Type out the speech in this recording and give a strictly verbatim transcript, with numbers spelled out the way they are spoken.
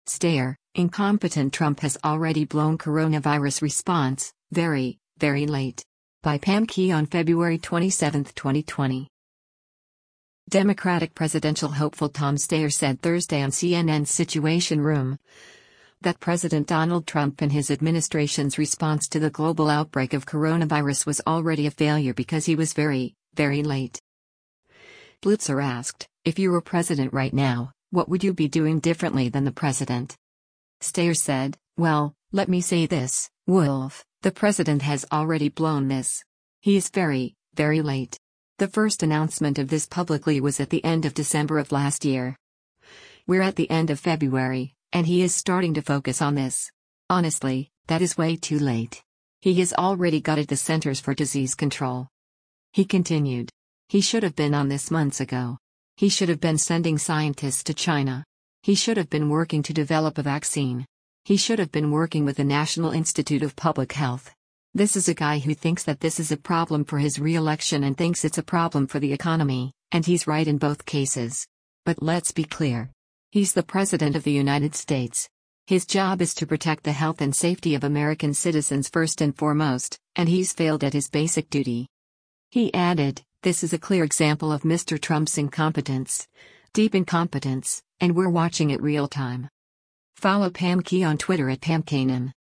Stayer, incompetent Trump has already blown coronavirus response, very, very late. By Pam Key on February twenty-seventh, twenty twenty. Democratic presidential hopeful Tom Steyer said Thursday on C N N's Situation Room that President Donald Trump and his administration's response to the global outbreak of coronavirus was already a failure because he was very, very late. Blitzer asked, "If you were president right now, what would you be doing differently than the president?" Steyer said, "Well, let me say this, Wolf, the president has already blown this. He is very, very late. The first announcement of this publicly was at the end of December of last year. We're at the end of February, and he is starting to focus on this. Honestly, that is way too late. He has already gutted the Centers for Disease Control." He continued. "He should have been on this months ago. He should have been sending scientists to China. He should have been working to develop a vaccine. He should have been working with the National Institute of Public Health. This is a guy who thinks that this is a problem for his re-election and thinks it's a problem for the economy, and he's right in both cases. But let's be clear. He's the President of the United States. His job is to protect the health and safety of American citizens first and foremost, and he's failed at his basic duty." He added, "This is a clear example of Mister Trump's incompetence. Deep incompetence, and we're watching it real time." Follow Pam Key on Twitter at Pam Kanan.